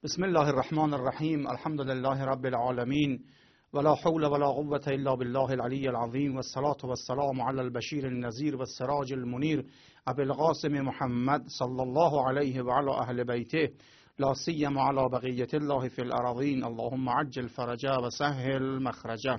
بسم الله الرحمن الرحیم. الحمد لله رب العالمین ولا حول ولا قوة الا بالله العلی العظیم والصلاة والسلام علی البشیر النذیر والسراج المنیر ابی القاسم محمد صلی الله علیه و علی اهل بیته لا سیما علی بقیة الله فی الارضین. اللهم عجل فرجه و سهل مخرجه.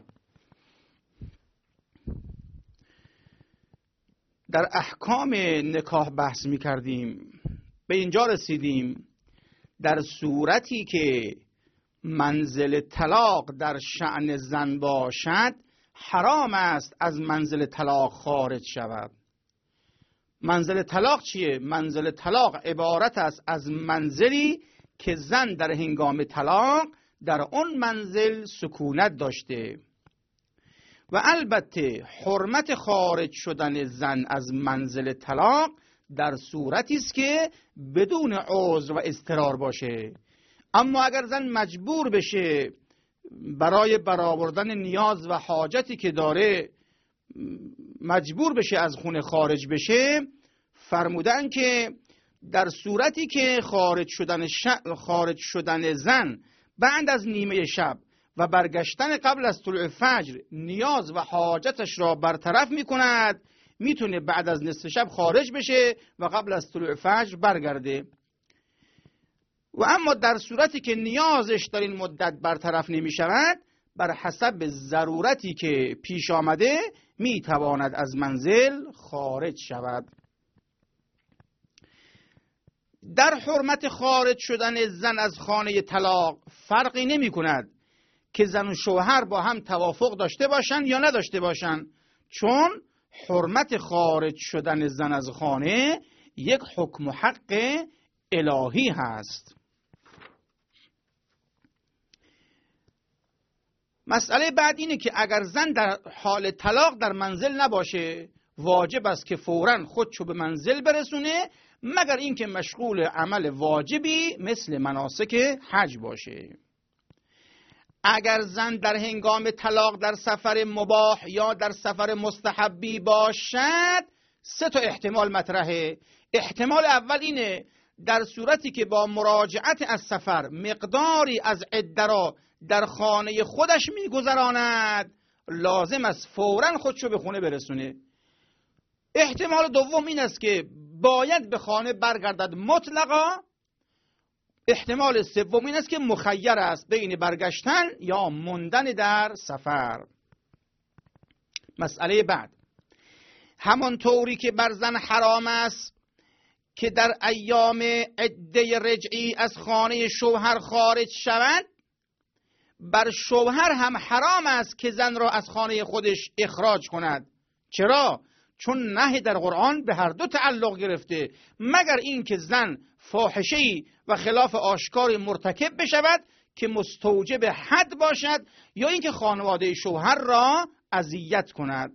در احکام نکاح بحث می کردیم، به اینجا رسیدیم در صورتی که منزل طلاق در شأن زن باشد حرام است از منزل طلاق خارج شود. منزل طلاق چیه؟ منزل طلاق عبارت است از منزلی که زن در هنگام طلاق در اون منزل سکونت داشته و البته حرمت خارج شدن زن از منزل طلاق در صورتی است که بدون عذر و اضطرار باشه. اما اگر زن مجبور بشه برای برآوردن نیاز و حاجتی که داره مجبور بشه از خونه خارج بشه، فرمودن که در صورتی که خارج شدن زن بعد از نیمه شب و برگشتن قبل از طلوع فجر نیاز و حاجتش را برطرف میکند، میتونه بعد از نصف شب خارج بشه و قبل از طلوع فجر برگرده. و اما در صورتی که نیازش در این مدت برطرف نمی شود، بر حسب ضرورتی که پیش آمده میتواند از منزل خارج شود. در حرمت خارج شدن زن از خانه طلاق فرقی نمی کند که زن و شوهر با هم توافق داشته باشند یا نداشته باشند، چون حرمت خارج شدن زن از خانه یک حکم و حق الهی هست. مسئله بعد اینه که اگر زن در حال طلاق در منزل نباشه، واجب است که فوراً خودشو به منزل برسونه، مگر اینکه مشغول عمل واجبی مثل مناسک حج باشه. اگر زن در هنگام طلاق در سفر مباح یا در سفر مستحبی باشد، سه تا احتمال مطرحه. احتمال اول اینه در صورتی که با مراجعت از سفر مقداری از عده را در خانه خودش میگذراند، لازم است فوراً خودشو به خونه برسونه. احتمال دوم این است که باید به خانه برگردد مطلقا. احتمال سوم این است که مخیر است بین برگشتن یا موندن در سفر. مسئله بعد، همانطوری که بر زن حرام است که در ایام عده رجعی از خانه شوهر خارج شود، بر شوهر هم حرام است که زن را از خانه خودش اخراج کند. چرا؟ چون نهی در قرآن به هر دو تعلق گرفته، مگر این که زن فاحشه‌ای و خلاف آشکاری مرتکب بشود که مستوجب حد باشد، یا اینکه خانواده شوهر را اذیت کند.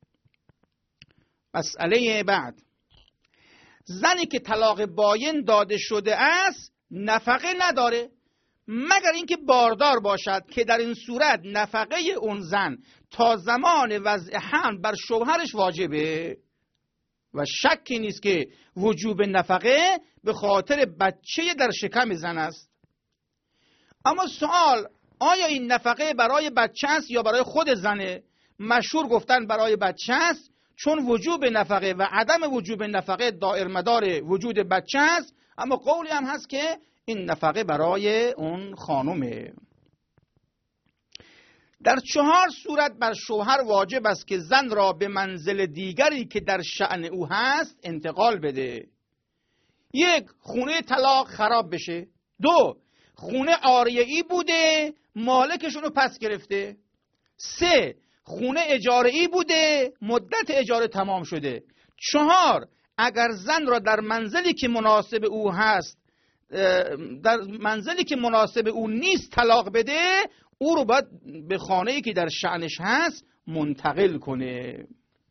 مسئله بعد، زنی که طلاق باین داده شده است نفقه نداره، مگر اینکه باردار باشد که در این صورت نفقه اون زن تا زمان وضع حمل بر شوهرش واجبه و شکی نیست که وجوب نفقه به خاطر بچه در شکم زن است. اما سوال، آیا این نفقه برای بچه است یا برای خود زنه؟ مشهور گفتن برای بچه است، چون وجوب نفقه و عدم وجوب نفقه دائر مدار وجود بچه است. اما قولی هم هست که این نفقه برای اون خانومه. در 4 صورت بر شوهر واجب است که زن را به منزل دیگری که در شأن او هست انتقال بده. 1. خونه طلاق خراب بشه. 2. خونه عاریه‌ای بوده مالکشون رو پس گرفته. 3. خونه اجاره‌ای بوده مدت اجاره تمام شده. 4. اگر زن را در منزلی که مناسب او هست، در منزلی که مناسب او نیست طلاق بده، او رو باید به خانه‌ای که در شأنش هست منتقل کنه.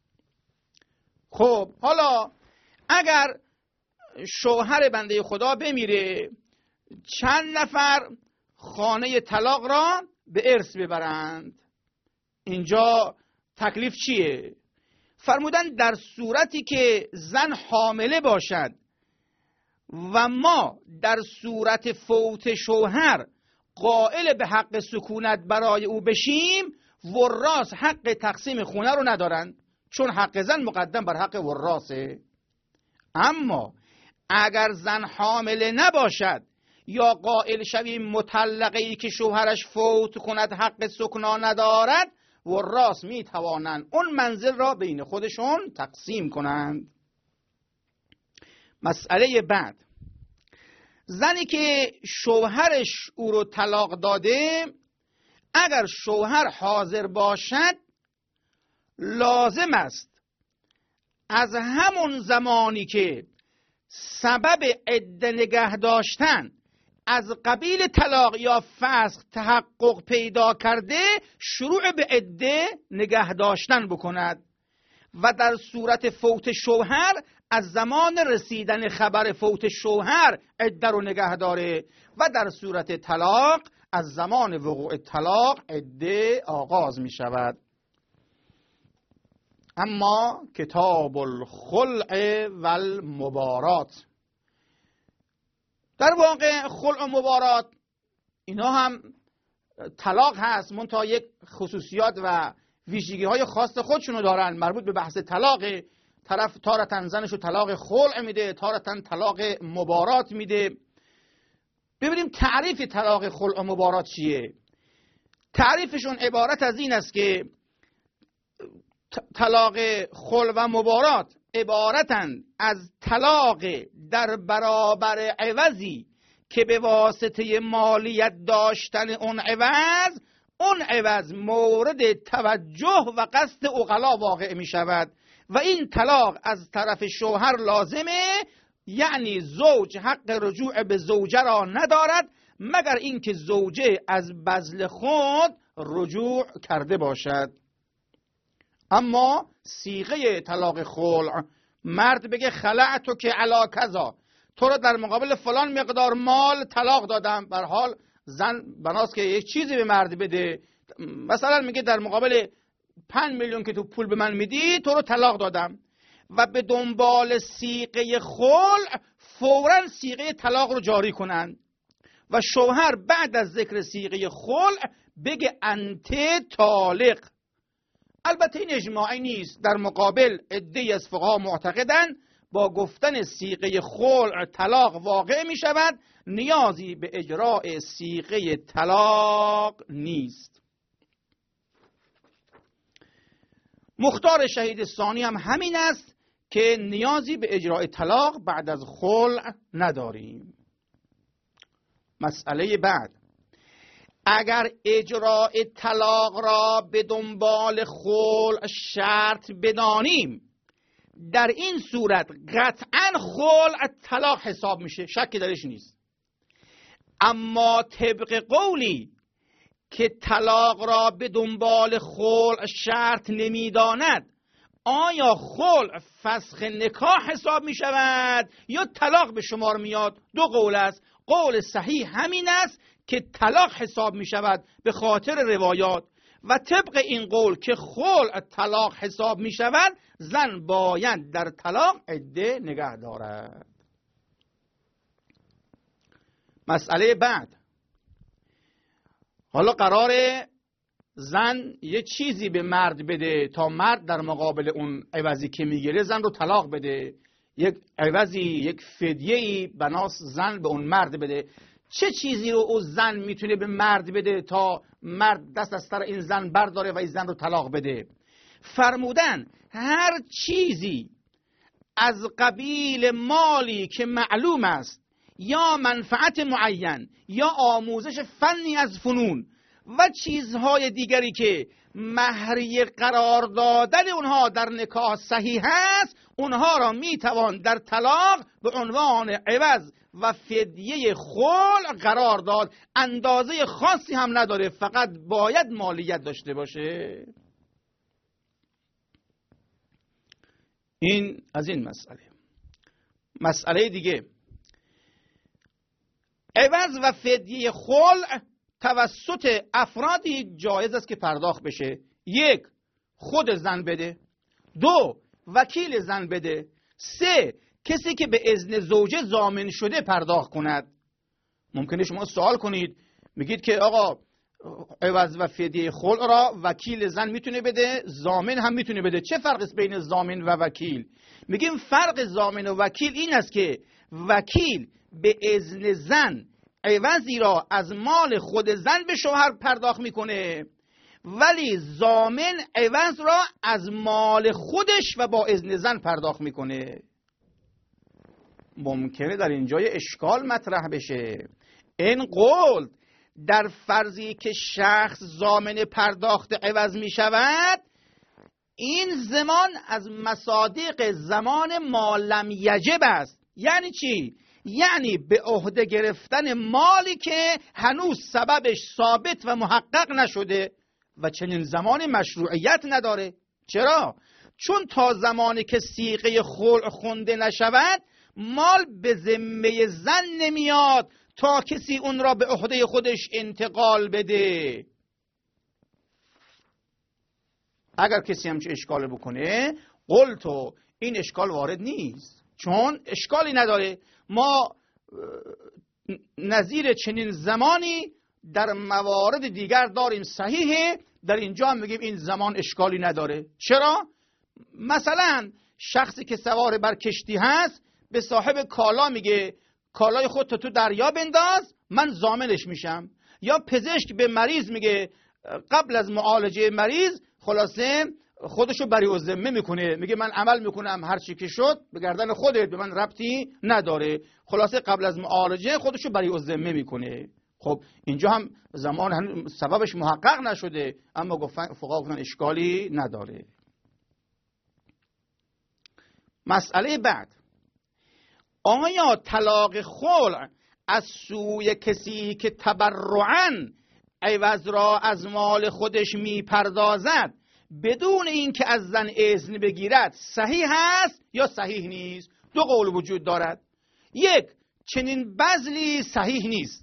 خب حالا اگر شوهر بنده خدا بمیره، چند نفر خانه طلاق را به ارث ببرند؟ اینجا تکلیف چیه؟ فرمودن در صورتی که زن حامله باشد و ما در صورت فوت شوهر قائل به حق سکونت برای او بشیم، وراث حق تقسیم خونه رو ندارن، چون حق زن مقدم بر حق وراسه. اما اگر زن حامل نباشد یا قائل شویم مطلقه ای که شوهرش فوت کند حق سکنا ندارد، وراث می توانند اون منزل را بین خودشون تقسیم کنند. مسئله بعد، زنی که شوهرش او رو طلاق داده، اگر شوهر حاضر باشد لازم است از همون زمانی که سبب عده نگه داشتن از قبیل طلاق یا فسخ تحقق پیدا کرده، شروع به عده نگه داشتن بکند و در صورت فوت شوهر از زمان رسیدن خبر فوت شوهر عده رو نگه داره و در صورت طلاق از زمان وقوع طلاق عده آغاز می شود. اما کتاب الخلع و المبارات، در واقع خلع و مبارات اینا هم طلاق هست، منتها یک خصوصیات و ویژگی های خاص خودشونو دارن. مربوط به بحث طلاق، طرف تارتن زنشو طلاق خلع میده، تارتن طلاق مبارات میده. ببینیم تعریف طلاق خلع و مبارات چیه. تعریفشون عبارت از این است که طلاق خلع و مبارات عبارتند از طلاق در برابر عوضی که به واسطه مالیت داشتن اون عوض مورد توجه و قصد عقلا واقع می شود و این طلاق از طرف شوهر لازمه، یعنی زوج حق رجوع به زوجه را ندارد مگر اینکه زوجه از بذل خود رجوع کرده باشد. اما صیغه طلاق خلع، مرد بگه خلعتو که علا کذا، تو رو در مقابل فلان مقدار مال طلاق دادم، به هر حال زن بناست که یک چیزی به مرد بده، مثلا میگه در مقابل 5 میلیون که تو پول به من میدی تو رو طلاق دادم، و به دنبال صیغه خلع فوراً صیغه طلاق رو جاری کنن و شوهر بعد از ذکر صیغه خلع بگه انت طالق. البته این اجماعی نیست، در مقابل عده‌ای از فقها معتقدن با گفتن صیغه خلع طلاق واقع می شود، نیازی به اجراء صیغه طلاق نیست. مختار شهید ثانی هم همین است که نیازی به اجراء طلاق بعد از خلع نداریم. مسئله بعد، اگر اجراء طلاق را به دنبال خلع شرط بدانیم، در این صورت قطعا خلع طلاق حساب میشه، شکی درش نیست. اما طبق قولی که طلاق را به دنبال خلع شرط نمیداند، آیا خلع فسخ نکاح حساب می شود یا طلاق به شمار میاد؟ دو قول است. قول صحیح همین است که طلاق حساب می شود به خاطر روایات، و طبق این قول که خلع طلاق حساب می شود، زن باید در طلاق عده نگه دارد. مسئله بعد، حالا قراره زن یه چیزی به مرد بده تا مرد در مقابل اون عوضی که میگیره زن رو طلاق بده، یک عوضی، یک فدیه‌ای بناس زن به اون مرد بده. چه چیزی رو اون زن میتونه به مرد بده تا مرد دست از سر این زن برداره و این زن رو طلاق بده؟ فرمودن هر چیزی از قبیل مالی که معلوم است یا منفعت معین یا آموزش فنی از فنون و چیزهای دیگری که مهریه قرار دادن اونها در نکاح صحیح است، اونها را میتوان در طلاق به عنوان عوض و فدیه خلع قرار داد. اندازه خاصی هم نداره، فقط باید مالیت داشته باشه. این از این مسئله. مسئله دیگه، عوض و فدیه خلع توسط افرادی جایز است که پرداخت بشه. یک، خود زن بده. دو، وکیل زن بده. سه، کسی که به اذن زوجه ضامن شده پرداخت کند. ممکنه شما سوال کنید، میگید که آقا عوض و فدیه خلع را وکیل زن میتونه بده، ضامن هم میتونه بده، چه فرقی است بین ضامن و وکیل؟ میگیم فرق ضامن و وکیل این است که وکیل به اذن زن عوضی را از مال خود زن به شوهر پرداخت میکنه، ولی ضامن عوض را از مال خودش و با اذن زن پرداخت میکنه. ممکنه در اینجا اشکال مطرح بشه. این قول در فرضی که شخص ضامن پرداخت عوض می شود، این زمان از مصادیق زمان ما لم یجب است. یعنی چی؟ یعنی به عهده گرفتن مالی که هنوز سببش ثابت و محقق نشده و چنین زمانی مشروعیت نداره. چرا؟ چون تا زمانی که صیغه خلع خونده نشود مال به ذمه زن نمیاد تا کسی اون را به عهده خودش انتقال بده. اگر کسی همچه اشکال بکنه، قلتو این اشکال وارد نیست، چون اشکالی نداره. ما نظیر چنین زمانی در موارد دیگر داریم صحیحه، در اینجا هم میگیم این زمان اشکالی نداره. چرا؟ مثلا شخصی که سوار بر کشتی هست به صاحب کالا میگه کالای خودتو تو دریا بنداز، من ضامنش میشم. یا پزشک به مریض میگه قبل از معالجه مریض خلاصه خودشو بری الذمه میکنه، میگه من عمل میکنم هر چی که شد به گردن خودت، به من ربطی نداره. خلاصه قبل از معالجه خودشو بری الذمه میکنه. خب اینجا هم زمان سببش محقق نشده، اما فقها گفتن اشکالی نداره. مسئله بعد، آیا طلاق خلع از سوی کسی که تبرعاً عوض را از مال خودش میپردازد بدون اینکه از زن اذن بگیرد صحیح است یا صحیح نیست؟ دو قول وجود دارد. یک، چنین بذلی صحیح نیست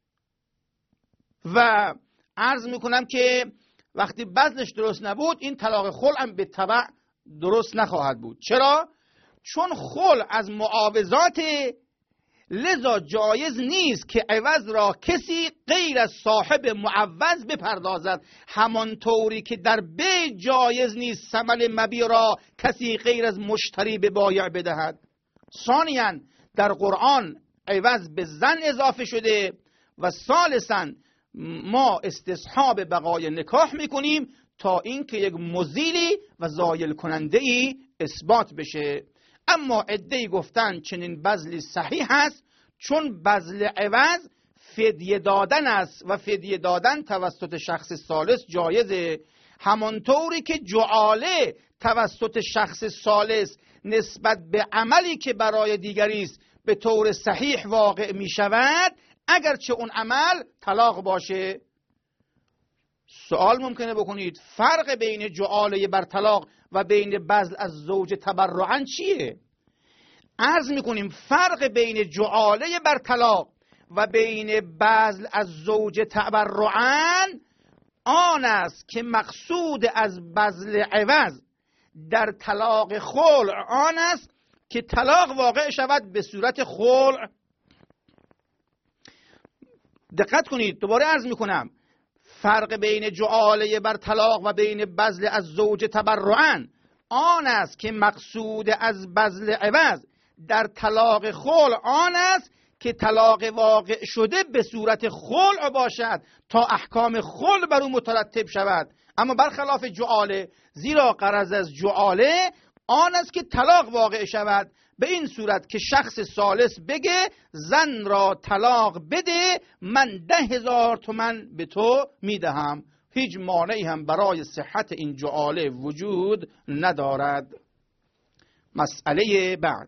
و عرض میکنم که وقتی بذلش درست نبود این طلاق خلع هم به تبع درست نخواهد بود. چرا؟ چون خلع از معاوضات، لذا جایز نیست که عوض را کسی غیر از صاحب معوض بپردازد، همانطوری که در بیع جایز نیست ثمن مبیع را کسی غیر از مشتری به بایع بدهد. ثانیاً در قرآن عوض به زن اضافه شده و ثالثاً ما استصحاب بقای نکاح میکنیم تا اینکه یک مزیلی و زایل کننده ای اثبات بشه. اما عده‌ای گفتن چنین بذلی صحیح است، چون بذل عوض فدیه دادن است و فدیه دادن توسط شخص ثالث جایزه، همانطوری که جعاله توسط شخص ثالث نسبت به عملی که برای دیگری است به طور صحیح واقع می شود اگرچه اون عمل طلاق باشه. سوال ممکنه بکنید فرق بین جعاله بر طلاق و بین بذل از زوج تبرعاً چیه؟ عرض میکنیم فرق بین جعاله بر طلاق و بین بذل از زوج تبرعاً آن است که مقصود از بذل عوض در طلاق خلع آن است که طلاق واقع شود به صورت خلع. دقت کنید، دوباره عرض میکنم فرق بین جعاله بر طلاق و بین بذل از زوج تبرعاً آن است که مقصود از بذل عوض در طلاق خلع آن است که طلاق واقع شده به صورت خلع باشد تا احکام خلع بر او مترتب شود. اما برخلاف جعاله، زیرا غرض از جعاله آن است که طلاق واقع شود به این صورت که شخص ثالث بگه زن را طلاق بده، من 10,000 تومان به تو میدهم. هیچ مانعی هم برای صحت این جعاله وجود ندارد. مسئله بعد،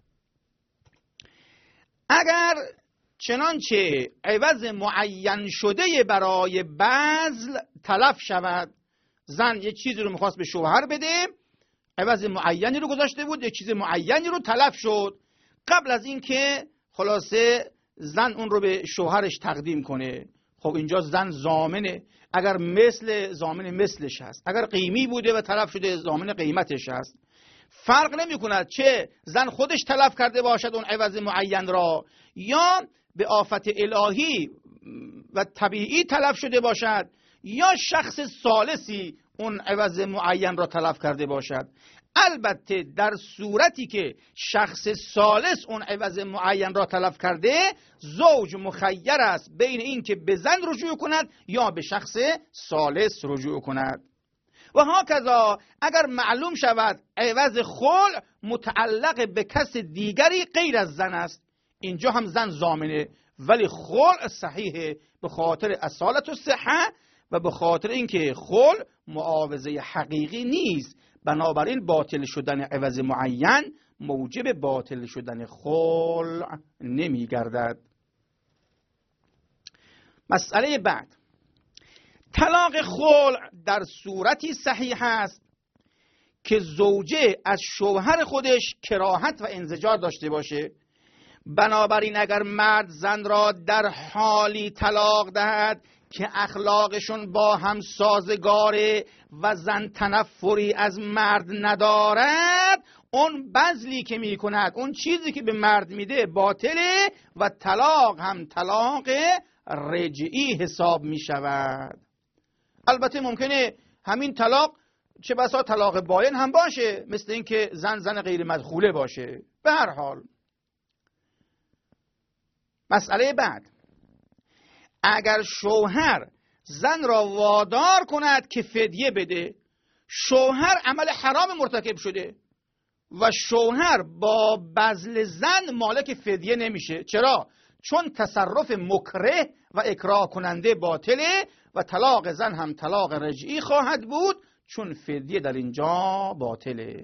اگر چنانچه عوض معین شده برای بذل تلف شود، زن یک چیزی رو میخواست به شوهر بده، عوض معینی رو گذاشته بود، یک چیز معینی رو تلف شد، قبل از اینکه خلاصه زن اون رو به شوهرش تقدیم کنه، خب اینجا زن ضامنه. اگر مثل ضامن مثلش هست، اگر قیمی بوده و تلف شده ضامن قیمتش هست. فرق نمی کند چه زن خودش تلف کرده باشد اون عوض معین را، یا به آفت الهی و طبیعی تلف شده باشد، یا شخص ثالثی اون عوض معین را تلف کرده باشد. البته در صورتی که شخص ثالث اون عوض معین را تلف کرده، زوج مخیر است بین این که به زن رجوع کند یا به شخص ثالث رجوع کند. و هاکذا اگر معلوم شود عوض خلع متعلق به کس دیگری غیر از زن است، اینجا هم زن ضامنه، ولی خلع صحیحه به خاطر اصالت و صحه و به خاطر اینکه خلع معاوضه حقیقی نیست، بنابراین باطل شدن عوض معین موجب باطل شدن خلع نمی گردد. مسئله بعد، طلاق خلع در صورتی صحیح است که زوجه از شوهر خودش کراهت و انزجار داشته باشه. بنابراین اگر مرد زن را در حالی طلاق دهد که اخلاقشون با هم سازگاره و زن تنفری از مرد ندارد، اون بذلی که می کند، اون چیزی که به مرد میده باطله و طلاق هم طلاق رجعی حساب می شود. البته ممکنه همین طلاق چه بسا طلاق باین هم باشه، مثل اینکه زن غیر مدخوله باشه. به هر حال مسئله بعد، اگر شوهر زن را وادار کند که فدیه بده، شوهر عمل حرام مرتکب شده و شوهر با بذل زن مالک فدیه نمیشه. چرا؟ چون تصرف مکره و اکراه کننده باطله و طلاق زن هم طلاق رجعی خواهد بود، چون فدیه در اینجا باطله.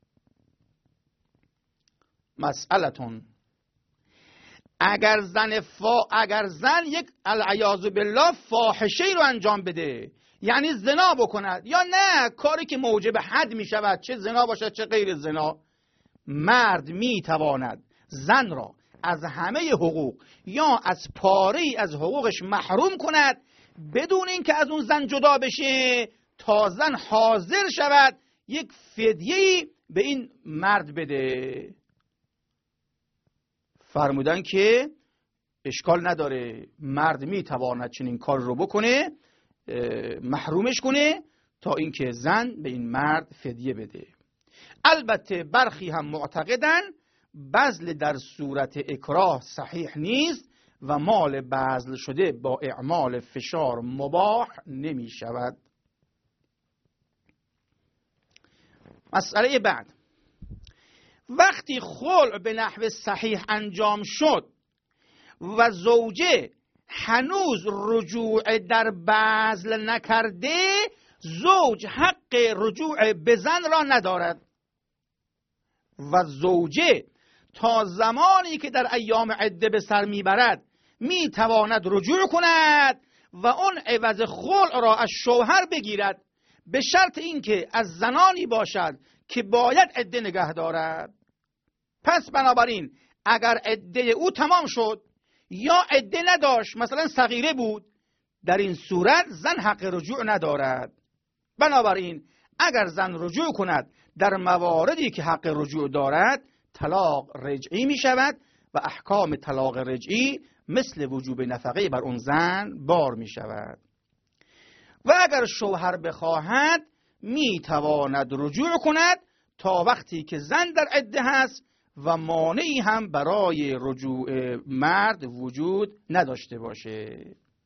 مسئلتون، اگر زن یک العیاذ بالله فاحشه رو انجام بده، یعنی زنا بکند، یا نه کاری که موجب حد می شود، چه زنا باشد چه غیر زنا، مرد می تواند زن را از همه حقوق یا از پاره‌ای از حقوقش محروم کند بدون اینکه از اون زن جدا بشه، تا زن حاضر شود یک فدیه‌ای به این مرد بده. فرمودن که اشکال نداره، مرد میتواند چنین کار رو بکنه، محرومش کنه تا اینکه زن به این مرد فدیه بده. البته برخی هم معتقدن بذل در صورت اکراه صحیح نیست و مال بذل شده با اعمال فشار مباح نمی شود. مسئله بعد، وقتی خلع به نحو صحیح انجام شد و زوجه هنوز رجوع در بذل نکرده، زوج حق رجوع به زن را ندارد و زوجه تا زمانی که در ایام عده به سر میبرد میتواند رجوع کند و اون عوض خلع را از شوهر بگیرد، به شرط اینکه از زنانی باشد که باید عده نگه دارد. پس بنابراین اگر عده او تمام شد یا عده نداشت، مثلا صغیره بود، در این صورت زن حق رجوع ندارد. بنابراین اگر زن رجوع کند در مواردی که حق رجوع دارد، طلاق رجعی می شود و احکام طلاق رجعی مثل وجوب نفقه بر اون زن بار می شود. و اگر شوهر بخواهد می تواند رجوع کند تا وقتی که زن در عده هست و مانعی هم برای رجوع مرد وجود نداشته باشه.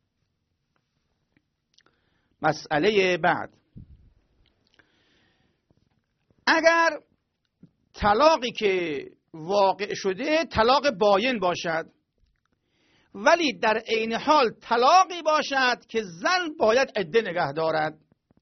مسئله بعد، اگر طلاقی که واقع شده طلاق باین باشد ولی در عین حال طلاقی باشد که زن باید عده نگه دارد،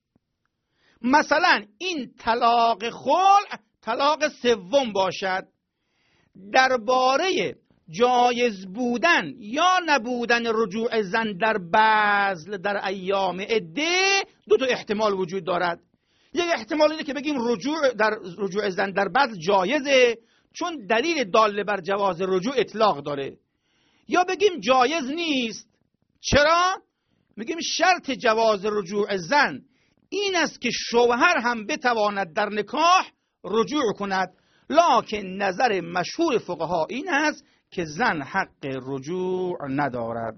مثلا این طلاق خلع طلاق سوم باشد، درباره جایز بودن یا نبودن رجوع زن در بذل در ایام عده دو تا احتمال وجود دارد. یک احتمال اینه که بگیم رجوع زن در بذل جایزه چون دلیل داله بر جواز رجوع اطلاق داره، یا بگیم جایز نیست. چرا؟ میگیم شرط جواز رجوع زن این است که شوهر هم بتواند در نکاح رجوع کند، لکن نظر مشهور فقها این است که زن حق رجوع ندارد.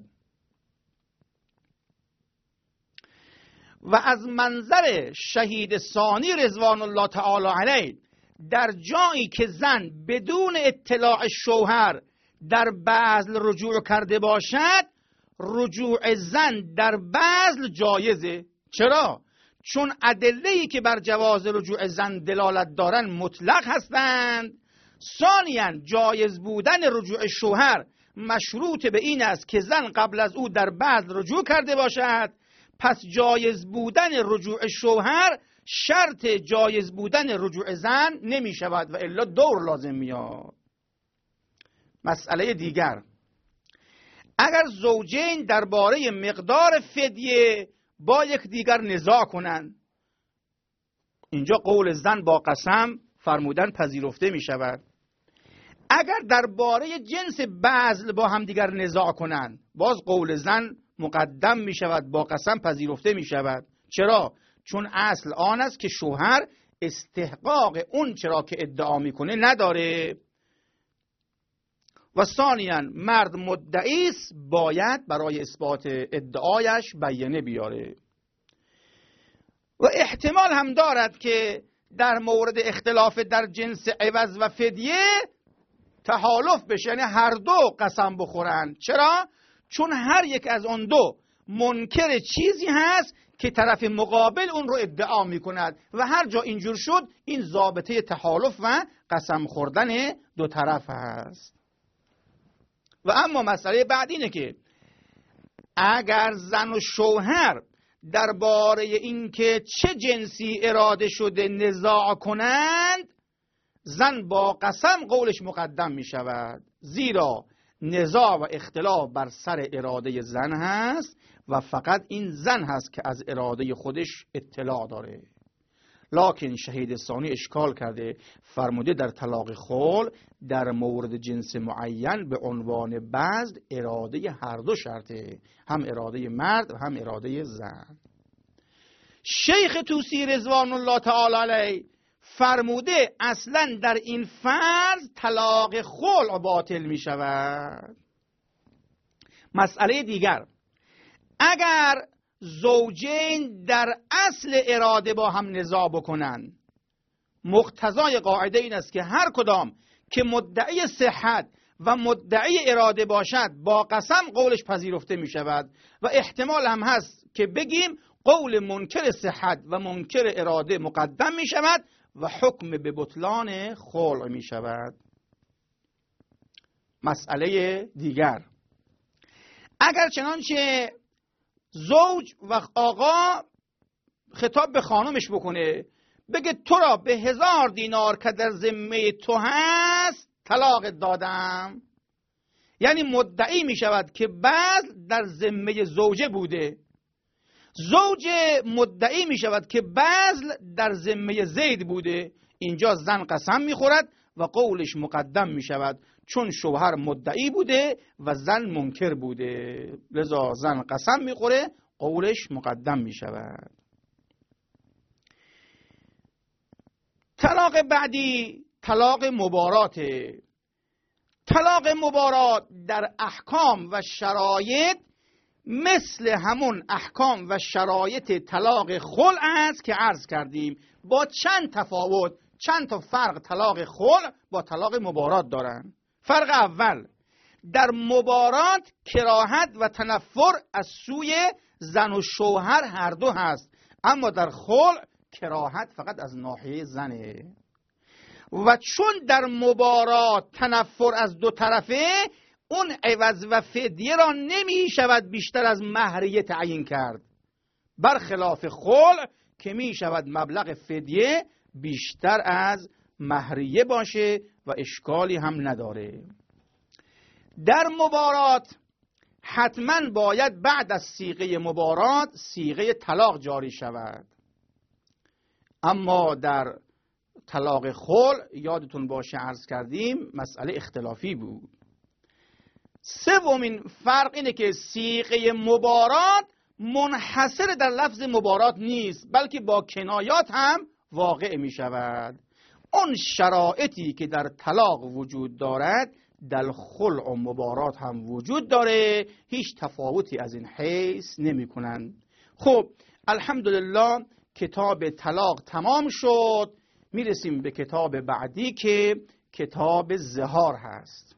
و از منظر شهید ثانی رضوان الله تعالی علیه در جایی که زن بدون اطلاع شوهر در بذل رجوع کرده باشد، رجوع زن در بذل جایزه. چرا؟ چون ادله‌ای که بر جواز رجوع زن دلالت دارند مطلق هستند. ثانیاً جایز بودن رجوع شوهر مشروط به این است که زن قبل از او در بذل رجوع کرده باشد. پس جایز بودن رجوع شوهر شرط جایز بودن رجوع زن نمی شود و الا دور لازم میاد. مسئله دیگر، اگر زوجین درباره مقدار فدیه با یک دیگر نزاع کنند، اینجا قول زن با قسم فرمودن پذیرفته می شود. اگر درباره جنس بذل با هم دیگر نزاع کنند، باز قول زن مقدم می شود، با قسم پذیرفته می شود. چرا؟ چون اصل آن است که شوهر استحقاق اون چرا که ادعا می کنه نداره. و ثانیاً مرد مدعی است، باید برای اثبات ادعایش بیانیه بیاره. و احتمال هم دارد که در مورد اختلاف در جنس عوض و فدیه تحالف بشه، یعنی هر دو قسم بخورن. چرا؟ چون هر یک از اون دو منکر چیزی هست که طرف مقابل اون رو ادعا می کند و هر جا اینجور شد این ضابطه تحالف و قسم خوردن دو طرف هست. و اما مسئله بعد اینه که اگر زن و شوهر درباره اینکه چه جنسی اراده شده نزاع کنند، زن با قسم قولش مقدم می شود، زیرا نزاع و اختلاف بر سر اراده زن هست و فقط این زن هست که از اراده خودش اطلاع داره. لکن شهید ثانی اشکال کرده، فرموده در طلاق خلع در مورد جنس معین به عنوان بذل اراده هر دو شرطه، هم اراده مرد و هم اراده زن. شیخ طوسی رضوان الله تعالی علیه فرموده اصلا در این فرض طلاق خلع باطل می شود. مسئله دیگر، اگر زوجین در اصل اراده با هم نزاع بکنن، مقتضای قاعده این است که هر کدام که مدعی صحت و مدعی اراده باشد با قسم قولش پذیرفته می شود و احتمال هم هست که بگیم قول منکر صحت و منکر اراده مقدم می شود و حکم به بطلان خلع می شود. مسئله دیگر، اگر چنانچه زوج و آقا خطاب به خانمش بکنه، بگه تو را به 1000 دینار که در ذمه تو هست طلاق دادم، یعنی مدعی می شود که بذل در ذمه زوجه بوده، زوج مدعی می شود که بذل در ذمه زید بوده. اینجا زن قسم می خورد و قولش مقدم می شود، چون شوهر مدعی بوده و زن منکر بوده، لذا زن قسم می خوره، قولش مقدم می شود. طلاق بعدی طلاق مبارات. طلاق مبارات در احکام و شرایط مثل همون احکام و شرایط طلاق خلع است که عرض کردیم، با چند تفاوت، چند تا فرق طلاق خلع با طلاق مبارات دارن. فرق اول، در مبارات کراهت و تنفر از سوی زن و شوهر هر دو هست، اما در خلع کراهت فقط از ناحیه زنه. و چون در مبارات تنفر از دو طرفه، اون عوض و فدیه را نمی شود بیشتر از مهریه تعیین کرد، برخلاف خلع که می شود مبلغ فدیه بیشتر از مهریه باشه و اشکالی هم نداره. در مبارات حتما باید بعد از صیغه مبارات صیغه طلاق جاری شود، اما در طلاق خلع یادتون باشه عرض کردیم مسئله اختلافی بود. سومین فرق اینه که صیغه مبارات منحصر در لفظ مبارات نیست، بلکه با کنایات هم واقع می شود. اون شرایطی که در طلاق وجود دارد در خلع و مبارات هم وجود داره، هیچ تفاوتی از این حیث نمی کنند. خب الحمدلله کتاب طلاق تمام شد. میرسیم به کتاب بعدی که کتاب زهار هست.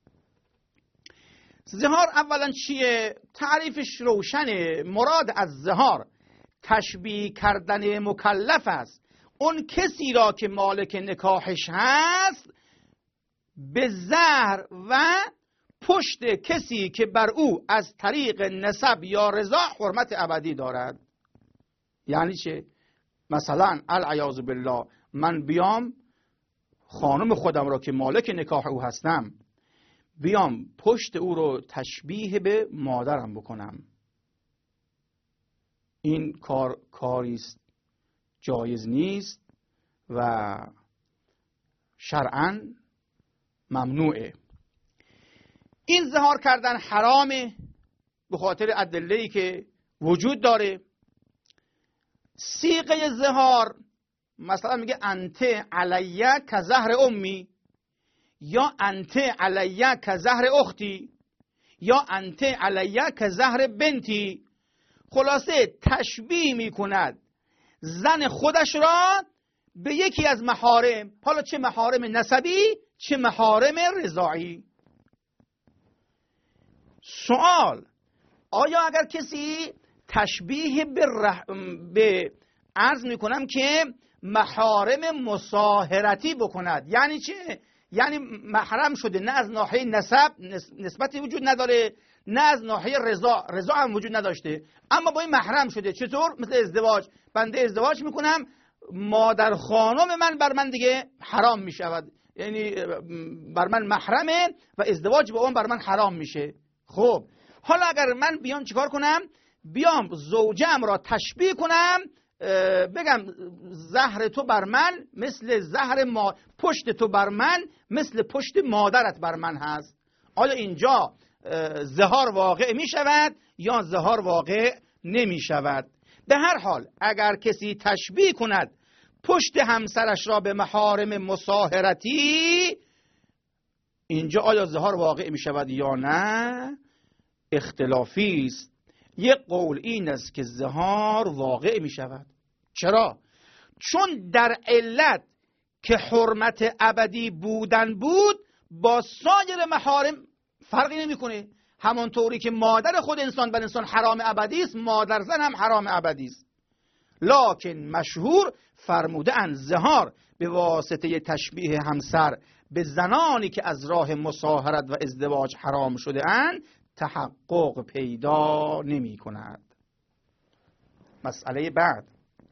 زهار اولا چیه؟ تعریفش روشنه. مراد از زهار تشبیه کردن مکلف است. اون کسی را که مالک نکاحش هست به زهر و پشت کسی که بر او از طریق نسب یا رضا حرمت ابدی دارد. یعنی چه؟ مثلا العیاذ بالله من بیام خانم خودم را که مالک نکاح او هستم بیام پشت او رو تشبیه به مادرم بکنم، این کاریست جایز نیست و شرعاً ممنوعه. این زهار کردن حرامه به خاطر ادله‌ای که وجود داره. صیغه زهار مثلا میگه انت علیه که زهر امی، یا انت علیه که زهر اختی، یا انت علیه که زهر بنتی. خلاصه تشبیه میکند زن خودش را به یکی از محارم، حالا چه محارم نسبی چه محارم رضاعی. سوال: آیا اگر کسی تشبیه به عرض میکنم که محارم مصاهرتی بکند، یعنی چه؟ یعنی محرم شده، نه از ناحیه نسب نسبتی وجود نداره، نه از ناحیه رضا هم وجود نداشته، اما با این محرم شده. چطور؟ مثل ازدواج. بنده ازدواج میکنم، مادر خانم من بر من دیگه حرام میشود، یعنی بر من محرمه و ازدواج با اون بر من حرام میشه. خب حالا اگر من بیام چیکار کنم؟ بیام زوجم را تشبیه کنم، بگم زهر تو بر من مثل زهر پشت تو بر من مثل پشت مادرت بر من هست. آیا اینجا زهار واقع می شود یا زهار واقع نمی شود؟ به هر حال اگر کسی تشبیه کند پشت همسرش را به محارم مصاهرتی، اینجا آیا زهار واقع می شود یا نه؟ اختلافی است. یک قول این است که زهار واقع می شود. چرا؟ چون در علت که حرمت ابدی بودن بود با سایر محارم فرقی نمی کنه. همانطوری که مادر خود انسان بر انسان حرام ابدی است، مادر زن هم حرام ابدی است. لکن مشهور فرموده اند زهار به واسطه تشبیه همسر به زنانی که از راه مصاهرت و ازدواج حرام شده اند تحقق پیدا نمی کند. مسئله بعد: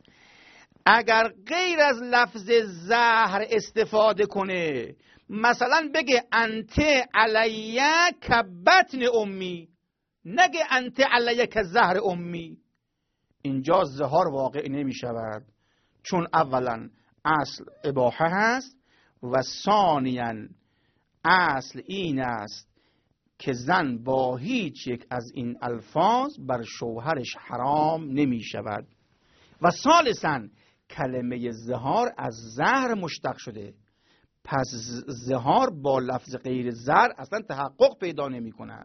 اگر غیر از لفظ زهر استفاده کنه، مثلا بگه انت علیه که بطن امی، نگه انت علیه که زهر امی، اینجا زهار واقع نمی شود. چون اولا اصل اباحه هست و ثانیا اصل این است که زن با هیچ یک از این الفاظ بر شوهرش حرام نمی شود. و ثالثا کلمه زهار از زهر مشتق شده، پس زهار با لفظ غیر زهر اصلا تحقق پیدا نمی کند.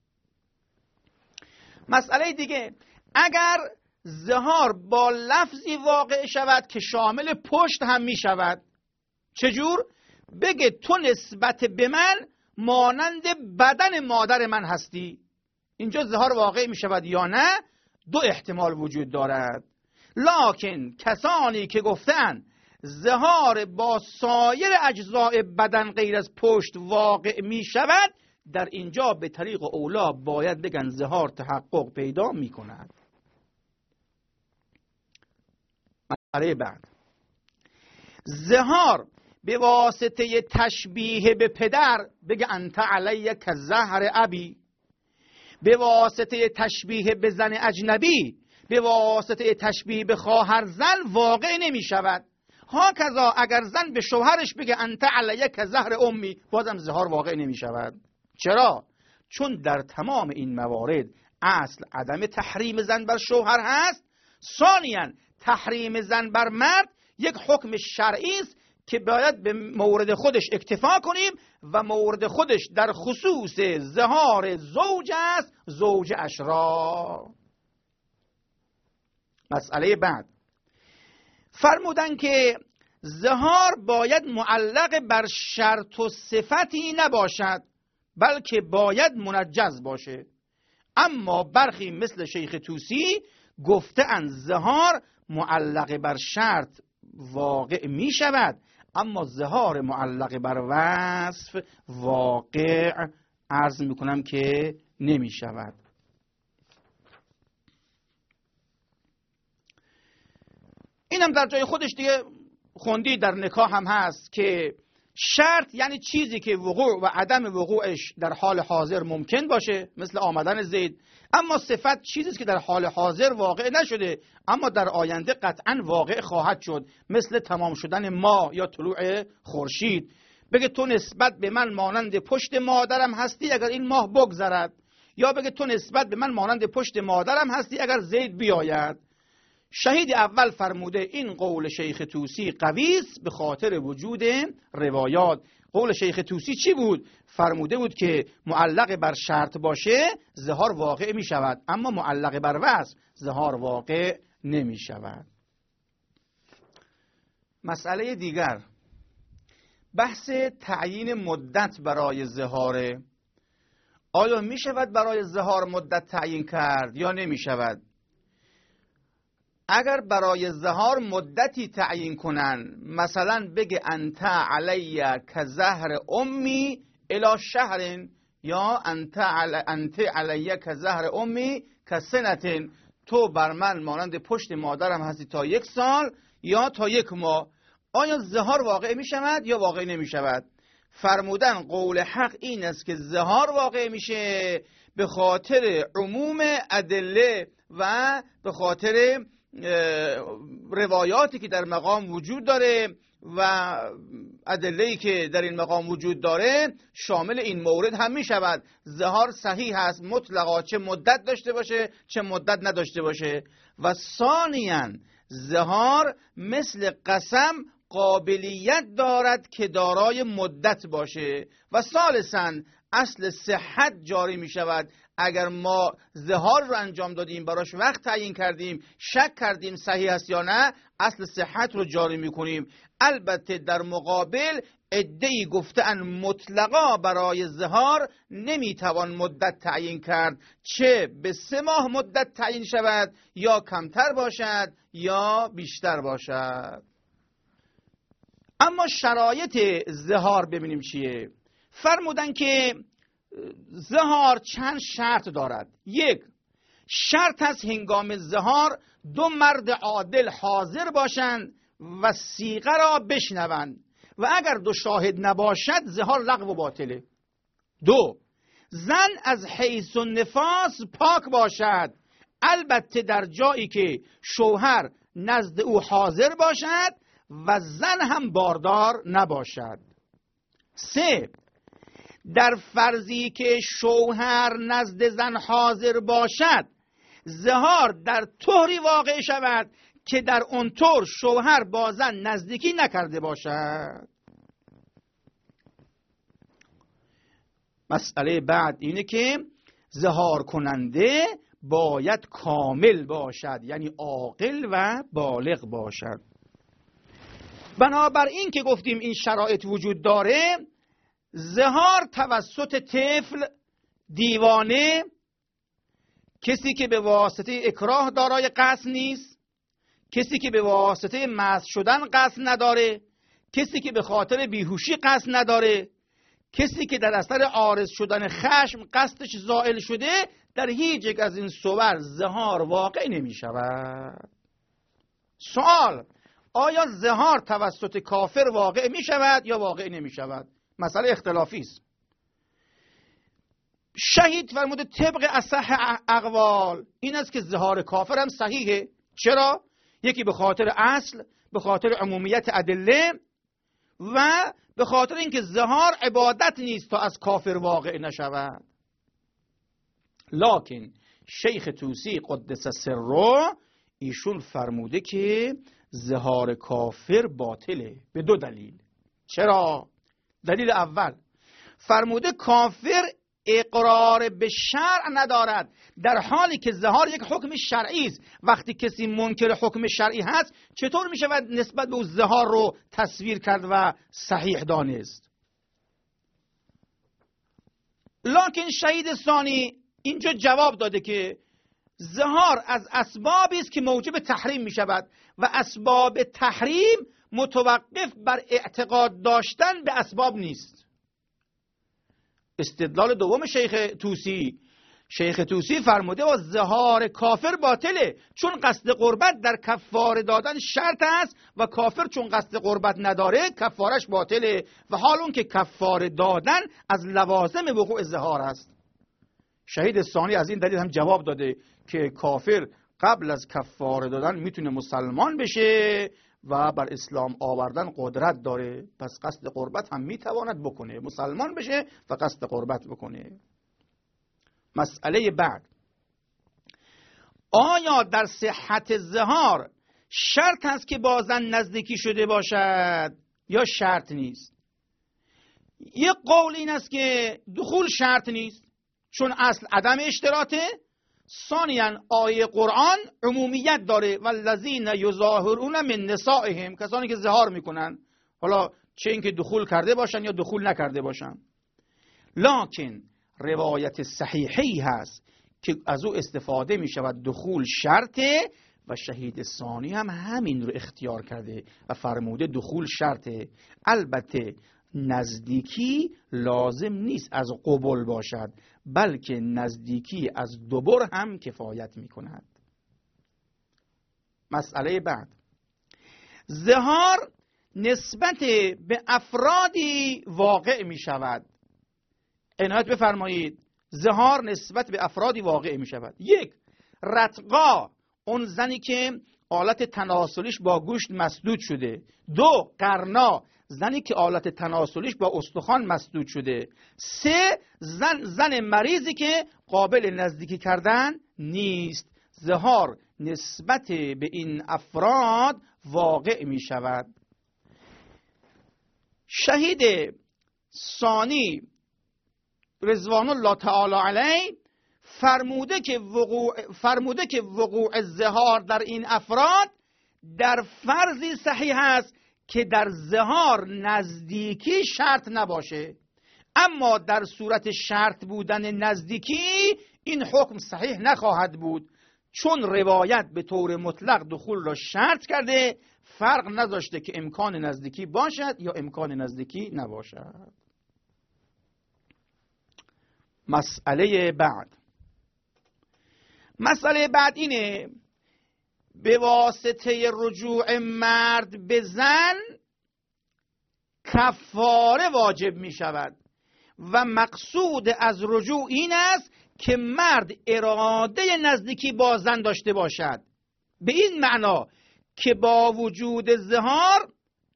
مسئله دیگه: اگر زهار با لفظی واقع شود که شامل پشت هم می شود، چجور؟ بگه تو نسبت به من مانند بدن مادر من هستی، اینجا زهار واقع می شود یا نه؟ دو احتمال وجود دارد. لکن کسانی که گفتن زهار با سایر اجزاء بدن غیر از پشت واقع می شود، در اینجا به طریق اولا باید بگن زهار تحقق پیدا می کند. مسئله بعد: زهار به واسطه تشبیه به پدر، بگه انت علیه که زهر ابی، به واسطه تشبیه به زن اجنبی، به واسطه تشبیه به خواهر زن واقع نمی شود. هاکذا اگر زن به شوهرش بگه انت علیه که زهر امی، بازم زهار واقع نمی شود. چرا؟ چون در تمام این موارد اصل عدم تحریم زن بر شوهر هست. ثانیاً تحریم زن بر مرد یک حکم شرعی است که باید به مورد خودش اکتفا کنیم و مورد خودش در خصوص ظهار زوج است زوج اشرا. مسئله بعد فرمودن که ظهار باید معلق بر شرط و صفتی نباشد بلکه باید منجز باشه. اما برخی مثل شیخ طوسی گفته‌اند ظهار معلق بر شرط واقع می شود اما ظهار معلق بر وصف واقع عرض می کنم که نمی شود. اینم در جای خودش دیگه خوندی در نکاح هم هست که شرط یعنی چیزی که وقوع و عدم وقوعش در حال حاضر ممکن باشه مثل آمدن زید، اما صفت چیزی که در حال حاضر واقع نشده اما در آینده قطعا واقع خواهد شد مثل تمام شدن ماه یا طلوع خورشید. بگه تو نسبت به من مانند پشت مادرم هستی اگر این ماه بگذرد، یا بگه تو نسبت به من مانند پشت مادرم هستی اگر زید بیاید. شهید اول فرموده این قول شیخ طوسی قوی است به خاطر وجود روایات. قول شیخ طوسی چی بود؟ فرموده بود که معلق بر شرط باشه ظهار واقع می شود اما معلق بر وصف ظهار واقع نمی شود. مسئله دیگر بحث تعیین مدت برای ظهاره. آیا می شود برای ظهار مدت تعیین کرد یا نمی شود؟ اگر برای ظهار مدتی تعیین کنن، مثلا بگه انت علی کظهر امی الی شهر یا انت علی کظهر امی کسنه، تو بر من مانند پشت مادرم هستی تا 1 سال یا تا 1 ماه. آیا ظهار واقع می شود یا واقع نمی شود؟ فرمودن قول حق این است که ظهار واقع میشه به خاطر عموم ادله و به خاطر روایاتی که در مقام وجود داره و ادله‌ای که در این مقام وجود داره شامل این مورد هم می شود. ظهار صحیح است مطلقا، چه مدت داشته باشه چه مدت نداشته باشه. و ثانیاً ظهار مثل قسم قابلیت دارد که دارای مدت باشه. و ثالثاً اصل صحت جاری می شود. اگر ما ظهار رو انجام دادیم براش وقت تعیین کردیم شک کردیم صحیح است یا نه اصل صحت رو جاری می کنیم. البته در مقابل عده‌ای گفته‌اند مطلقا برای ظهار نمیتوان مدت تعیین کرد، چه به 3 ماه مدت تعیین شود یا کمتر باشد یا بیشتر باشد. اما شرایط ظهار ببینیم چیه. فرمودن که ظهار چند شرط دارد. 1 شرط از هنگام ظهار 2 مرد عادل حاضر باشند و صیغه را بشنوند و اگر 2 شاهد نباشد ظهار لغو و باطله. 2 زن از حیض و نفاس پاک باشد البته در جایی که شوهر نزد او حاضر باشد و زن هم باردار نباشد. 3 در فرضی که شوهر نزد زن حاضر باشد ظهار در طهری واقع شود که در اون طور شوهر با زن نزدیکی نکرده باشد. مسئله بعد اینه که ظهار کننده باید کامل باشد یعنی عاقل و بالغ باشد. بنابراین که گفتیم این شرایط وجود داره، ظهار توسط طفل، دیوانه، کسی که به واسطه اکراه دارای قصد نیست، کسی که به واسطه مست شدن قصد نداره، کسی که به خاطر بیهوشی قصد نداره، کسی که در اثر عارض شدن خشم قصدش زائل شده، در هیچ یک از این صور ظهار واقع نمی شود. سوال: آیا ظهار توسط کافر واقع می شود یا واقع نمی شود؟ مسئله اختلافی است. شهید فرموده طبق اصح اقوال این است که ظهار کافر هم صحیحه. چرا؟ یکی به خاطر اصل، به خاطر عمومیت ادله و به خاطر اینکه ظهار عبادت نیست تا از کافر واقع نشود. لکن شیخ طوسی قدس سره ایشون فرموده که زهار کافر باطله به دو دلیل. چرا؟ دلیل اول، فرموده کافر اقرار به شرع ندارد، در حالی که زهار یک حکم شرعی است. وقتی کسی منکر حکم شرعی هست چطور می شود نسبت به او زهار رو تصویر کرد و صحیح دانست؟ لکن شهید ثانی اینجا جواب داده که زهار از اسبابی است که موجب تحریم می شود و اسباب تحریم متوقف بر اعتقاد داشتن به اسباب نیست. استدلال دوم شیخ توسی فرموده و زهار کافر باطله، چون قصد قربت در کفاره دادن شرط است و کافر چون قصد قربت نداره کفارش باطله، و حال اون که کفاره دادن از لوازم وقوع زهار است. شهید ثانی از این دلیل هم جواب داده که کافر قبل از کفاره دادن میتونه مسلمان بشه و بر اسلام آوردن قدرت داره، پس قصد قربت هم میتواند بکنه، مسلمان بشه و قصد قربت بکنه. مسئله بعد، آیا در صحت زهار شرط است که با زن نزدیکی شده باشد یا شرط نیست؟ یک قول این است که دخول شرط نیست، چون اصل عدم اشتراطه. ثانیاً آیه قرآن عمومیت داره والذین یظاهرون من نسائهم، کسانی که ظهار میکنن، حالا چه اینکه دخول کرده باشن یا دخول نکرده باشن. لکن روایت صحیحی هست که از او استفاده می شود دخول شرطه و شهید ثانی هم همین رو اختیار کرده و فرموده دخول شرطه. البته نزدیکی لازم نیست از قبول باشد، بلکه نزدیکی از دبر هم کفایت می کند. مسئله بعد، زهار نسبت به افرادی واقع می شود. عنایت بفرمایید، زهار نسبت به افرادی واقع می شود. یک، رتقا، اون زنی که آلت تناسلیش با گوشت مسدود شده. دو، قرنا، زنی که آلت تناسلیش با استخوان مسدود شده. سه، زن مریضی که قابل نزدیکی کردن نیست. زهار نسبت به این افراد واقع می شود. شهید ثانی رضوان الله تعالی علیه فرموده که وقوع زهار در این افراد در فرضی صحیح است که در زهار نزدیکی شرط نباشه، اما در صورت شرط بودن نزدیکی این حکم صحیح نخواهد بود، چون روایت به طور مطلق دخول را شرط کرده، فرق نذاشته که امکان نزدیکی باشد یا امکان نزدیکی نباشد. مسئله بعد اینه، به واسطه رجوع مرد به زن کفاره واجب می شود و مقصود از رجوع این است که مرد اراده نزدیکی با زن داشته باشد، به این معنا که با وجود زهار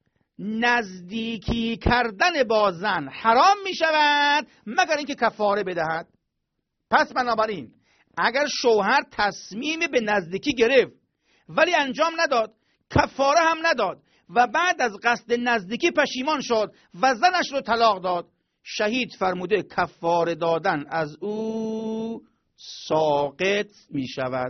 نزدیکی کردن با زن حرام می شود مگر اینکه کفاره بدهد. پس بنابراین اگر شوهر تصمیم به نزدیکی گرفت ولی انجام نداد، کفاره هم نداد و بعد از قصد نزدیکی پشیمان شد و زنش رو طلاق داد، شهید فرموده کفاره دادن از او ساقط می شود.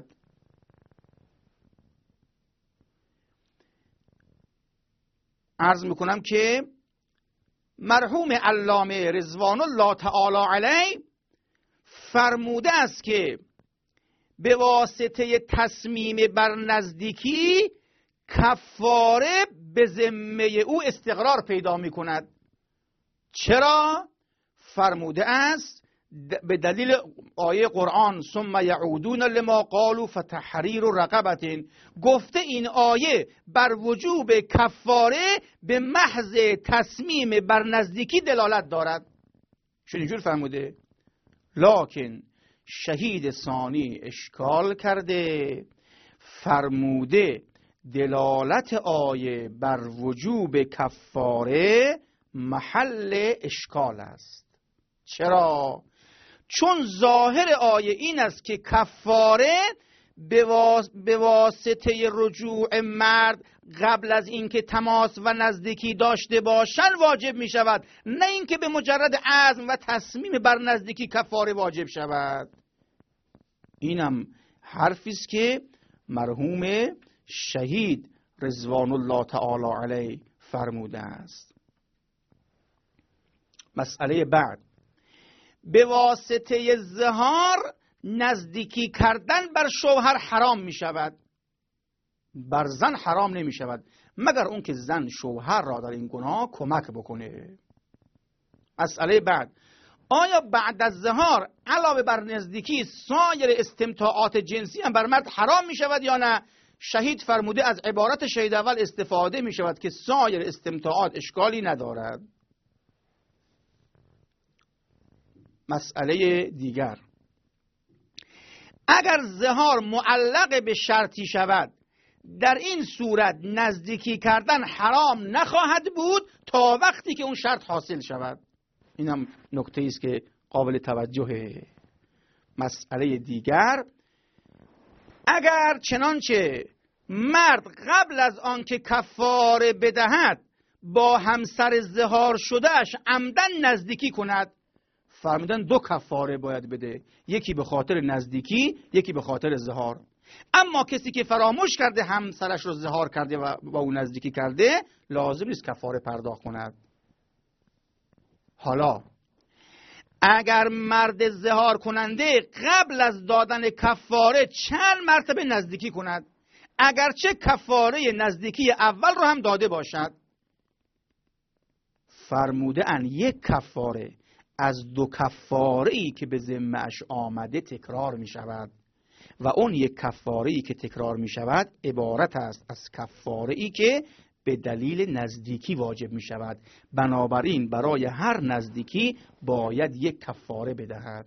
عرض میکنم که مرحوم علامه رضوان الله تعالی علیه فرموده است که به واسطه تصمیم بر نزدیکی کفاره به ذمه او استقرار پیدا می کند. چرا؟ فرموده است به دلیل آیه قرآن ثم یعودون لما قالوا فتحریر رقبة، گفته این آیه بر وجوب کفاره به محض تصمیم بر نزدیکی دلالت دارد. چون اینجور فرموده. لکن شهید ثانی اشکال کرده، فرموده دلالت آیه بر وجوب کفاره محل اشکال است. چرا؟ چون ظاهر آیه این است که کفاره به واسطه رجوع مرد قبل از اینکه تماس و نزدیکی داشته باشن واجب می شود، نه اینکه به مجرد عزم و تصمیم بر نزدیکی کفاره واجب شود. اینم حرفی است که مرحوم شهید رضوان الله تعالی علیه فرموده است. مسئله بعد، به واسطه ظهار نزدیکی کردن بر شوهر حرام می شود، بر زن حرام نمی شود مگر اون که زن شوهر را در این گناه کمک بکنه. مسئله بعد، آیا بعد از ظهار علاوه بر نزدیکی سایر استمتاعات جنسی هم بر مرد حرام می شود یا نه؟ شهید فرموده از عبارت شهید اول استفاده می شود که سایر استمتاعات اشکالی ندارد. مسئله دیگر، اگر ظهار معلق به شرطی شود در این صورت نزدیکی کردن حرام نخواهد بود تا وقتی که اون شرط حاصل شود. این هم نکته است که قابل توجهه. مسئله دیگر، اگر چنانچه مرد قبل از آن که کفاره بدهد با همسر ظهار شدهش عمدن نزدیکی کند، فرمودن 2 کفاره باید بده، یکی به خاطر نزدیکی، یکی به خاطر ظهار. اما کسی که فراموش کرده همسرش رو ظهار کرده و با اون نزدیکی کرده، لازم نیست کفاره پرداخت کند. حالا اگر مرد ظهار کننده قبل از دادن کفاره چند مرتبه نزدیکی کند، اگرچه کفاره نزدیکی اول رو هم داده باشد، فرموده ان 1 کفاره از 2 کفاره‌ای که به ذمه‌اش آمده تکرار می شود و اون 1 کفاره‌ای که تکرار می شود عبارت است از کفاره‌ای که به دلیل نزدیکی واجب می شود. بنابراین برای هر نزدیکی باید 1 کفاره بدهد.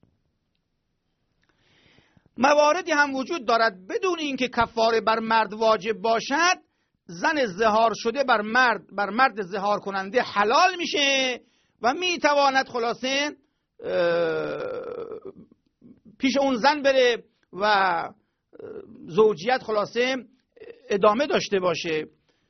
مواردی هم وجود دارد بدون اینکه کفاره بر مرد واجب باشد، زن ظهار شده بر مرد ظهار کننده حلال میشه و میتواند خلاصه پیش اون زن بره و زوجیت خلاصه ادامه داشته باشه.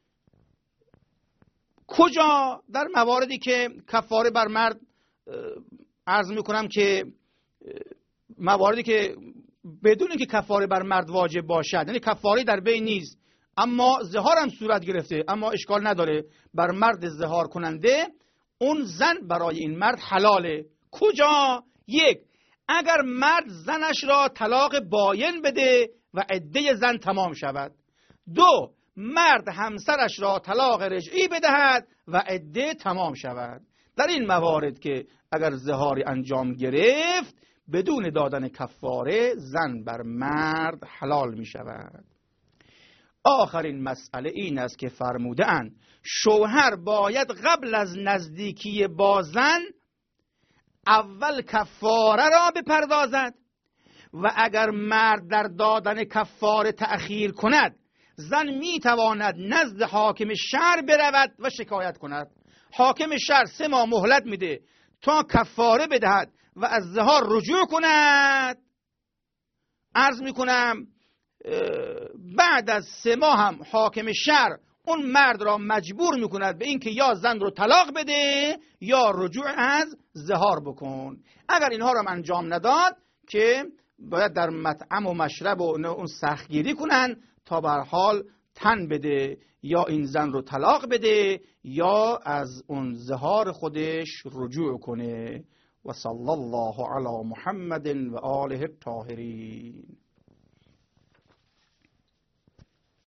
کجا؟ در مواردی که کفاره بر مرد، عرض میکنم که مواردی که بدون اینکه کفاره بر مرد واجب باشد، یعنی کفاره در بین نیست اما ظهار هم صورت گرفته، اما اشکال نداره، بر مرد ظهار کننده اون زن برای این مرد حلاله. کجا؟ 1، اگر مرد زنش را طلاق باین بده و عده زن تمام شود. 2، مرد همسرش را طلاق رجعی بدهد و عده تمام شود. در این موارد که اگر ظهاری انجام گرفت بدون دادن کفاره، زن بر مرد حلال می شود. آخرین مسئله این است که فرموده اند شوهر باید قبل از نزدیکی با زن اول کفاره را بپردازد و اگر مرد در دادن کفاره تأخیر کند، زن می تواند نزد حاکم شهر برود و شکایت کند. حاکم شهر 3 ماه مهلت میده تا کفاره بدهد و از ظهار رجوع کند. عرض میکنم بعد از 3 ماه هم حاکم شهر اون مرد را مجبور میکند به اینکه یا زن رو طلاق بده یا رجوع از ظهار بکن. اگر اینها را انجام نداد که باید در مطعم و مشرب و اون سختگیری کنن تا به هر حال تن بده، یا این زن رو طلاق بده یا از اون ظهار خودش رجوع کنه. و صلی الله علی محمد و آله الطاهرین.